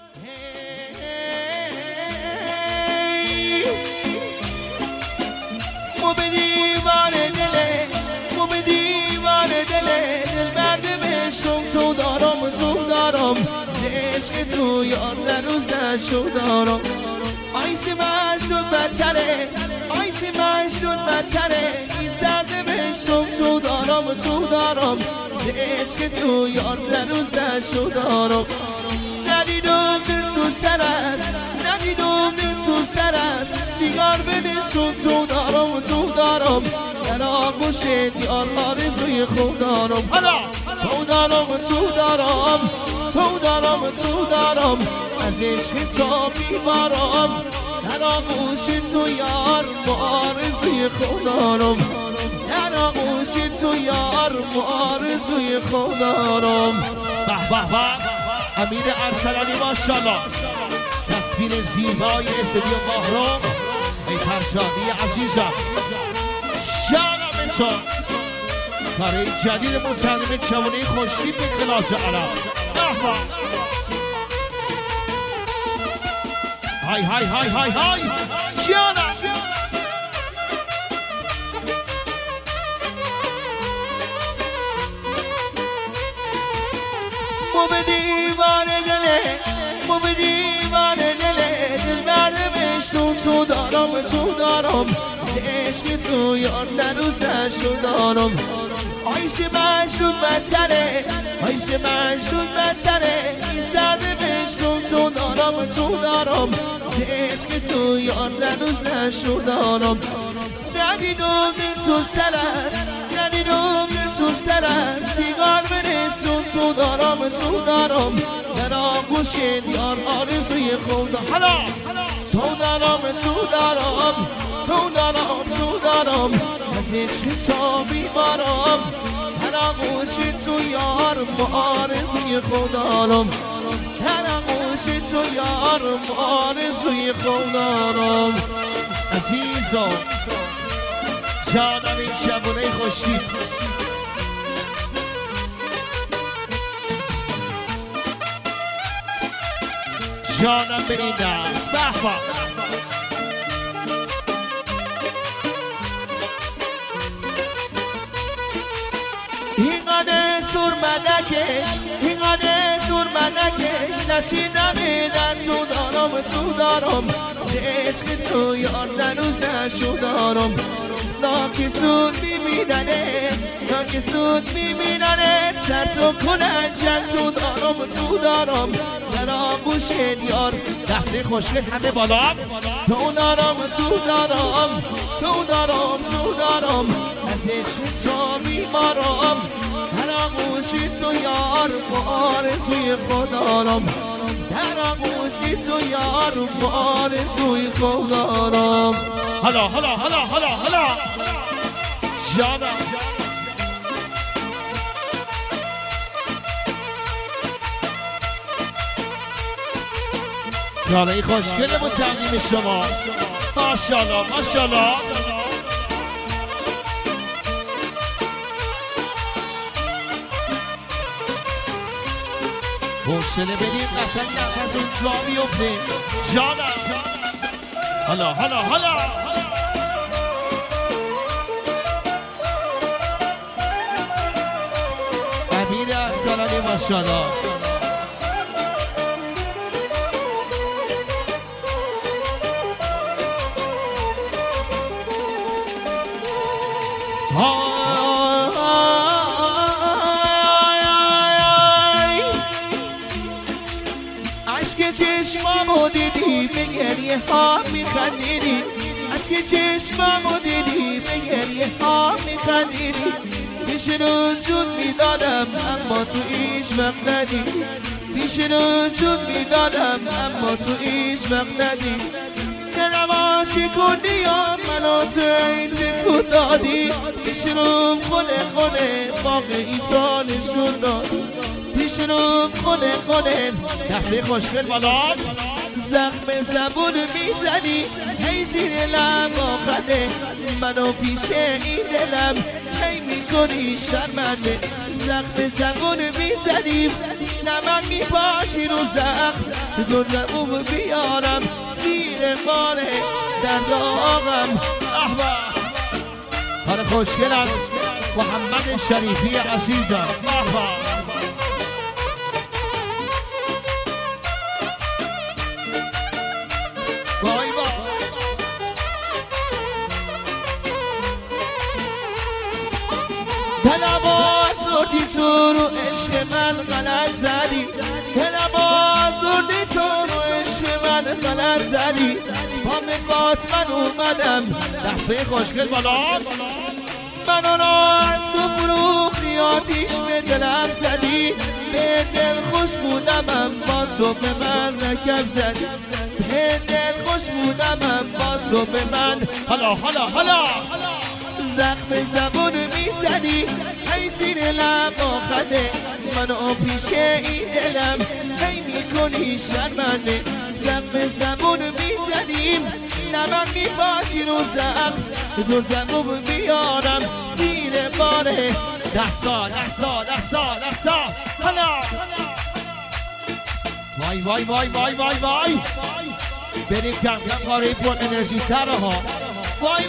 مو به دیوار دله، مو به دیوار دله، دل برد بشتم تو دارم تو دارم، ز عشق تو یار در روز نشو دارم. آیسی مجنون بدتره، آیسی مجنون بدتره، این سرد بشتم تو دارم تو دارم، ز عشق تو یار در روز نشو دارم. ندیدم دل سوستر است، ندیدم دل سوستر است، سیگار بده سون تو دارم تو دارم، در آغوش یار آرزوی خود دارم. حالا تو دارم تو دارم، تو دارم تو دارم، از عشق تا بیمارم، در آغوش تو یار آرزوی خود دارم، در آغوش تو یار آرزوی خود دارم. به به به امیر ارسلانی ماشاءالله، تصویر زیبای استودیو ماهرام. ای فرشادی عزیزم شانم تو برای جدید مصمم جوانی خوشتیپ انقلاب عرب. های های های های های شانم مو به دیوار دله، مو به دیوار دله، دل برد بشتم تو دارم تو دارم، ز عشق تو یار در روز نشو دارم. آیسی مجنون بدتره، آیسی مجنون بدتره، این سرد بشتم تو دارم تو دارم، ز عشق تو یار در روز نشو دارم. ندیدم دل سوستر است، ندیدم دل سوستر است، سیگار برسون تو دارم تو دارم، در آغوش یار آرزوی خود دارم. حالا تو دارم تو دارم، تو دارم تو دارم، از عشق تا بیمارم، در آغوش تو یار آرزوی خود دارم، در آغوش تو یار آرزوی خود دارم. عزیزم جانم این شبونه خوشی جانم به این دست. به به اینقدر سرمدکش، اینقدر سرمدکش، نشیدم در تو دارم تو دارم، ز عشق تو یار در روز نشو دارم. ناکی سود میبیننه، ناکی سود میبیننه، سر تو کنن جن تو دارم تو دارم، در آغوش یار دست خوشگل همه بالا. تو دارم تو دارم، تو دارم تو دارم، از عشق تا بیمارم، در آغوش تو یار آرزوی خود دارم، در آغوش تو یار آرزوی خود دارم. حالا حالا حالا حالا حالا جانم کارهای خوشگل متقدیم شما ماشاءالله ماشاءالله. حوصله بدیم قسم نفس اون جا بیفته جانم. حالا حالا حالا امیر ارسلانی ماشاءالله. عشق چشمامو دیدی به گریه ها میخندیدی، عشق چشمامو دیدی به گریه ها میخندیدی، پیش رو جود میدادم اما تو هیچ وقت ندیدی، پیش رو جود میدادم اما تو هیچ وقت ندیدی. دلم عاشقونی یا منو تو این تکو دادی، پیش رو خونه خونه واقعی تا نشون دادی، پیش رو خونه خونه دست خوشگل بالا. زخم زبون میزنی هی زیر لب آخده، منو پیش این دلم هی میکنی شرمنده. زخم زبون میزنی نمک میپاشی رو زخم، دردمو بیارم زیر بار در داغم. احبا کار خوشگل از محمد شریفی عزیزم. احبا وای وای دلم آزردی تو رو عشق من غلط زدی، دلم آزردی تو رو عشق من غلط زدی. با مقات من اومدم دسته خوشگل بالا، منو راحت تو فروختی آتیش به دلم زدی. به دل خوش بودم با تو به من رکب زدی، به دل خوش بودم با تو به من. حالا زخم زبون میزنی ای زیر لب آخده، منو پیش این دلم هی میکنی شرمنده. زخم زبون میزنیم نمن میپاشی رو زخم، دردمو بیارم زیر باره. دستا حالا وای بریم کم کم کاری پر انرژی تره ها. وای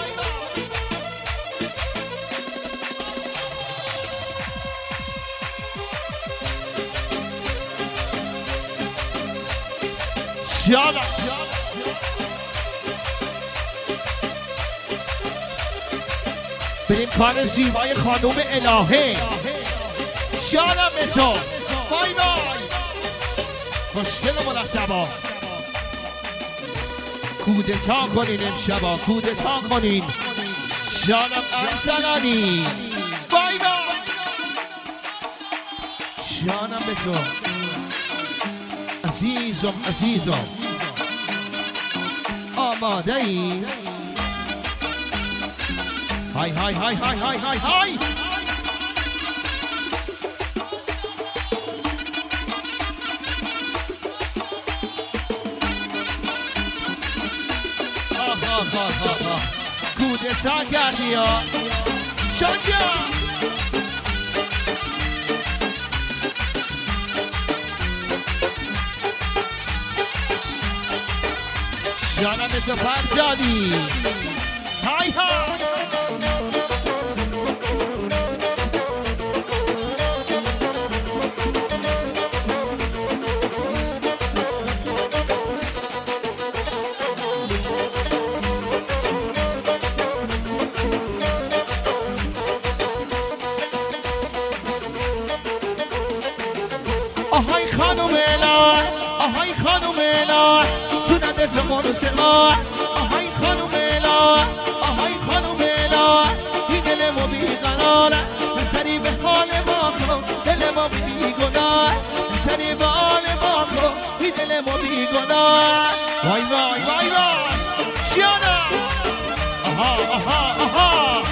شالا بریم کار زیبای خانوم الهه. شالا به تو وای خوشگل مرتبا. کودتا کنین امشبا، کودتا کنین. شانم ارسلانی وای شانم به تو عزیزم آماده ای؟ های کودتا کردی ها شانجا. جانم تو فرجادی های آهای خانم الهه، آهای خانم الهه سنت تو مرسه ما. آهای خانم الهه، آهای خانم الهه این دل ما بیقراره، سری به حال ما کن دل ما بیگناه، سری به حال ما کن این دل ما بیگناه. وای چیانا آها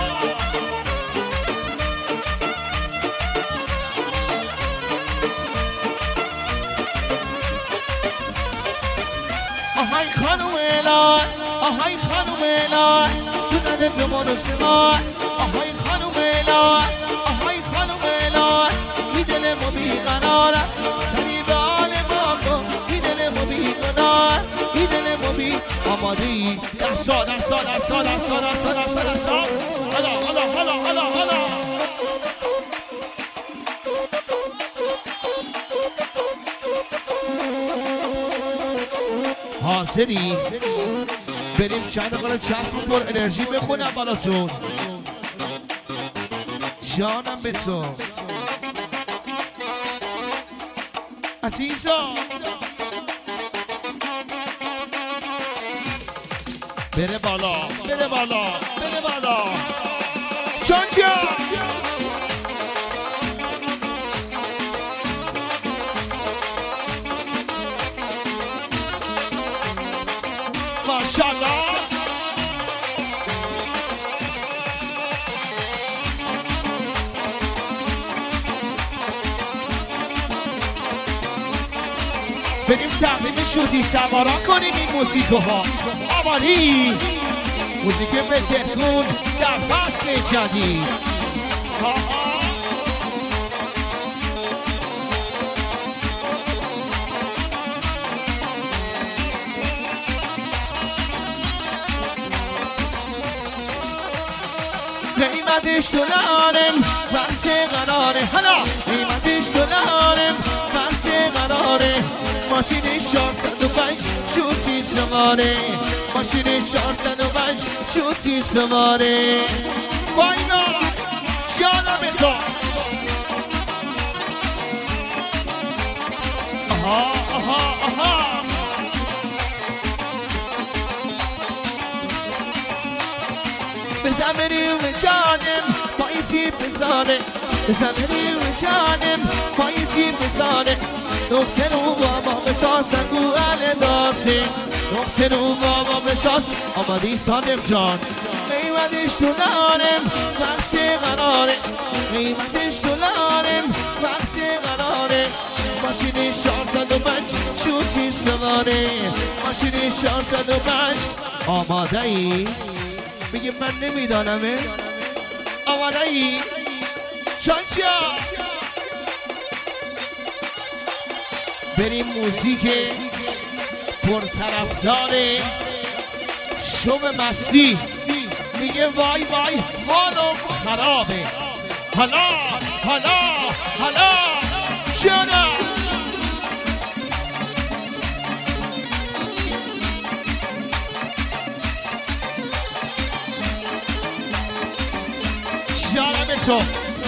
آهای خانم الهه، آهای خانم الهه سنت تو مرسه ما. آهای خانم الهه، آهای خانم الهه این دل ما بیقراره، سری به حال ما کن این دل ما بیگناه، این دل ما بی. آماده ای؟ دستا حالا حاضری؟ بریم چند دقیقه چسب پر انرژی بخونم براتون. جانم به تو عزیزا. بره بالا چونجا ماشاءالله. بریم تقریب شوتی سوارا کنیم این موسیقی‌ها. آمادی؟ موزیک بترکون در فصل جدید. قیمتش دلارم وقت قراره حالا قیمتش دلارم وقت قراره ماشینش 405 شوتی سواره ماشینش 405 شوتی سواره واینا جانا بزار آها آها آها بزن بریم جانم با این تیپ بزاره بزن بریم جانم با این تیپ بزاره نقطه رو بابا بساز نگو اهل داته نقطه رو بابا بساز آمادی صادق جان قیمتش دلارم وقت قراره قیمتش دلارم وقت قراره ماشین 405 شوتی سواره ماشین 405 آماده ای؟ میگه من نمیدانمه آماده ای؟ چانچیا بریم موزیک پرطرفدار شوم مستی میگه وای وای حالم خرابه حالا حالا حالا چرا جانم تو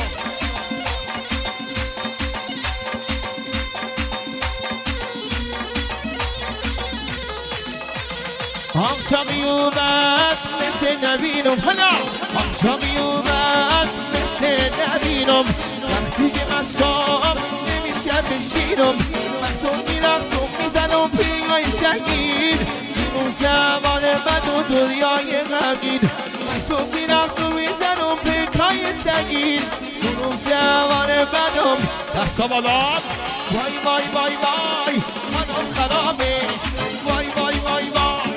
همتا میومد مثل نبینم حالا همتا میومد مثل نبینم وقتی که مستام نمیشه بشینم مستم میرفتم میزنم پیای سنگین اون زمان بد و دنیای غمگین مستم میرفتم میزنم پیای سنگین اون زمان بدم دستا بالا وای وای وای وای حالم خرابه وای وای وای وای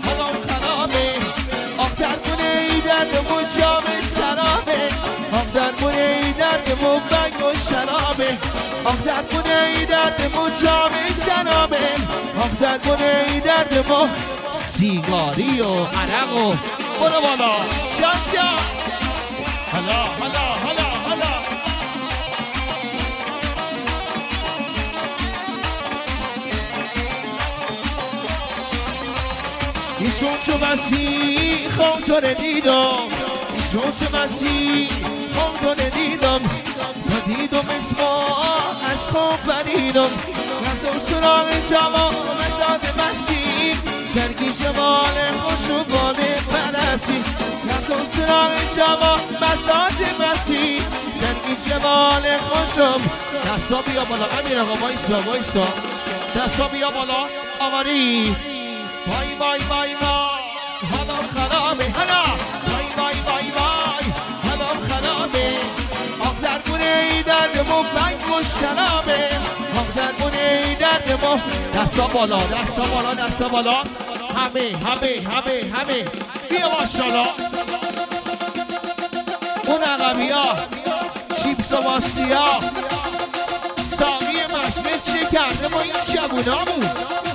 دردمو جام شرابه آخ درمونه ای دردمو بنگ و شرابه آخ درمونه ای دردمو جام شرابه آخ درمونه ای دردمو سیگاری و عرق و برو بالا شانچا حالا حالا حالا حالا ایشون تو مسیح خون تو ندیدم ایشون تو مسیح خون تو ندیدم تا دیدم اسما از خون پریدم رفتم سراغ جوان مساد مسیح سرگی جمال خوش و باده پرسی رفتم سراغ جوان مساد مسیح سرگی جمال خوشم دستا بیا بالا امیر آقا وایسا دستا بیا بالا آماری وای وای وای وای حالم خرابه حالا وای وای وای وای حالم خرابه آخ درمونه ای دردمو بنگ و شرابه آخ درمونه ای دردمو دستا بالا دستا بالا دستا بالا همه بیا ماشاءالله اون عقبی ها چیپس و ماستی ها ساقی مشرس چه کرده با این جوونا بود